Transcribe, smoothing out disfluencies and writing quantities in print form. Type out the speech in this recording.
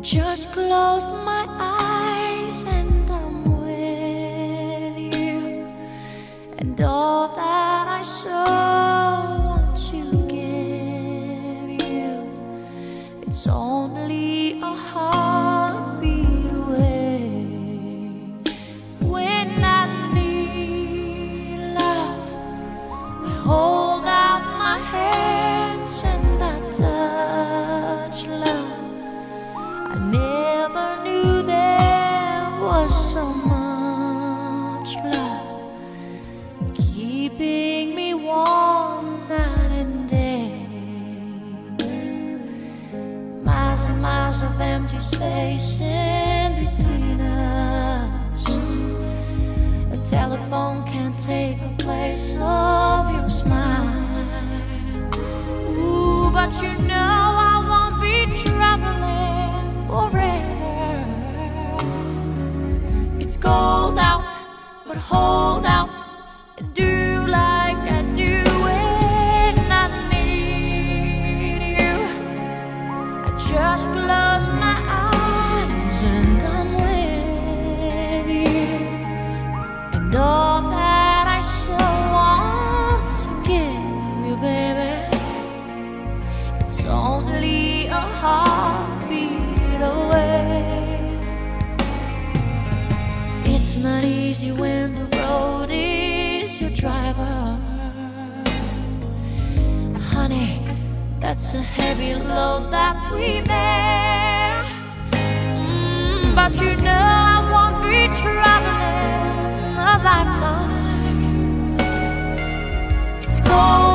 Just close my eyes and I'm with you, and all that I so want to give you, it's only a heartbeat away. When I need love, I hold out my hands and I touch love. I never knew there was so much love keeping me warm night and day. Miles and miles of empty space in between us. A telephone can't take the place of your smile. Ooh, but you know I won't be traveling forever. It's cold out, but hold out and do like I do when I need you. I just close my eyes and I'm with you, and all that I so want to give you, baby, it's only a heartbeat away. It's not easy when the road is your driver. Honey, that's a heavy load that we bear. But you know I won't be traveling a lifetime. It's cold